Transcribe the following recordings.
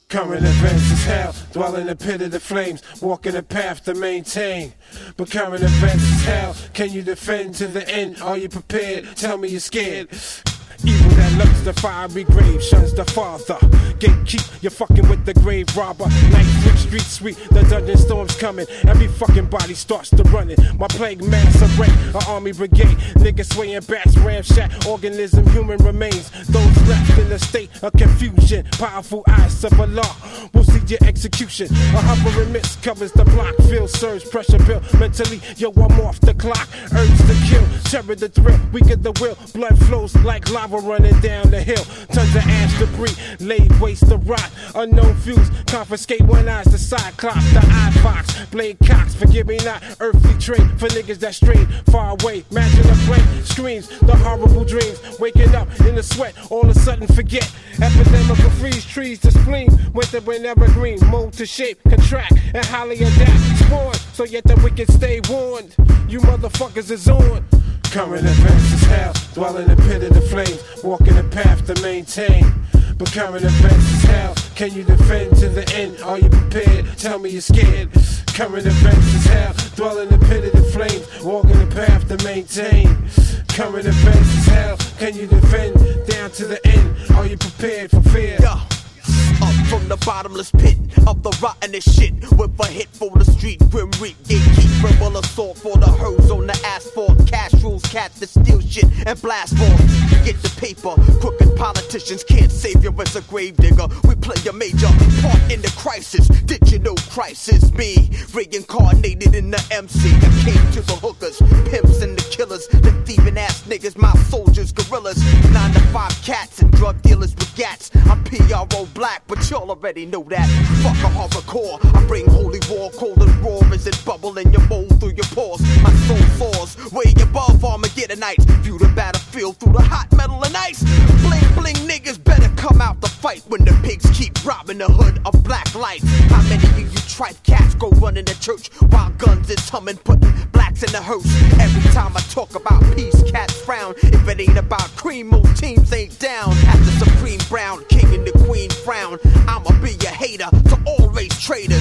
Current events is hell, dwell in the pit of the flames, walking the path to maintain. But current events is hell, can you defend to the end? Are you prepared? Tell me you're scared. Evil that lurks the fiery grave, shuns the father. Gatekeep, you're fucking with the grave robber. Night freak, street sweet, the dungeon storm's coming. Every fucking body starts to running. My plague mass array, an army brigade. Niggas swaying bats, ramshack, organism, human remains. Those left in a state of confusion. Powerful eyes of Allah will see your execution. A hovering mist covers the block. Feel surge, pressure build. Mentally, yo, I'm off the clock. Urge to kill, terror the thrill. We get the will, blood flows like lava running down the hill. Tons of ash debris, laid waste to rot. Unknown fuse, confiscate one eye's the cyclops, the eye fox, blade cocks. Forgive me not, earthly trade for niggas that strayed far away. Imagine a flame screams, the horrible dreams. Waking up in the sweat, all of a sudden forget. Epidemic of freeze trees to spleen. Winter when evergreen, mold to shape, contract, and highly adapt. Spawn, so yet the wicked stay warned. You motherfuckers is on. Current events is hell, dwell in the pit of the flames, walking the path to maintain. But current events is hell, can you defend to the end? Are you prepared? Tell me you're scared. Current events is hell, dwell in the pit of the flames, walking the path to maintain. Current events is hell, can you defend down to the end? Are you prepared for fear? Yeah. Up from the bottomless pit of the rottenest shit, with a hit for the street, grim reap, gatekeeper will assault for the hose on the asphalt. Cash rules, cats that steal shit and blast balls. Get the paper, crooked politicians can't save you as a gravedigger. We play a major part in the crisis. Did you know crisis? Me, reincarnated in the MC. I came to the hookers, pimps and the killers, the thieving ass niggas, my soldiers, gorillas, 9 to 5 cats and drug dealers with gats. I'm PRO black, but y'all already know that. Fuck a hardcore, I bring holy war, cold and raw as it bubble in your mold through your pores. My soul soars way above Armageddonites. View the battlefield through the hot metal and ice. Bling bling niggas better come out the fight when the pigs keep robbing the hood of black lights. How many of you tripe cats go running to church while guns is humming, putting blacks in the hearse? Every time I talk about peace, cats frown. If it ain't about cream, most teams ain't down. At the supreme brown king and the queen frown, I'ma be a hater to all race traitors.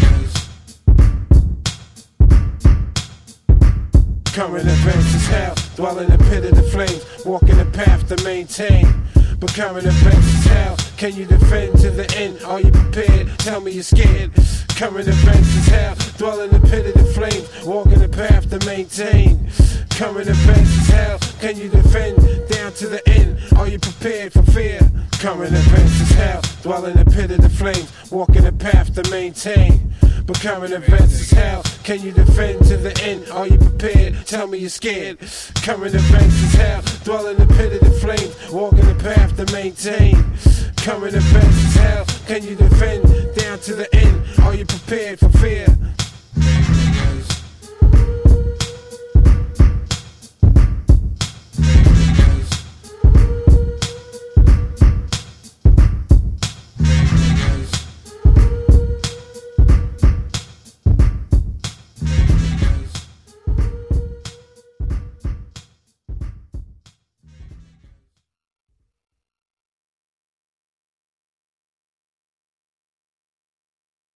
Current events is hell, dwell in the pit of the flames, walking the path to maintain. But current events is hell, can you defend to the end? Are you prepared? Tell me you're scared. Current events is hell, dwell in the pit of the flames, walking the path to maintain. Current events is hell, can you defend down to the end? Are you prepared for fear? Current events is hell, dwell in the pit of the flames, walking the path to maintain. But current events is hell, can you defend to the end? Are you prepared? Tell me you're scared. Current events is hell, dwell in the pit of the flames, walking the path to maintain. Current events is hell, can you defend down to the end? Are you prepared for fear?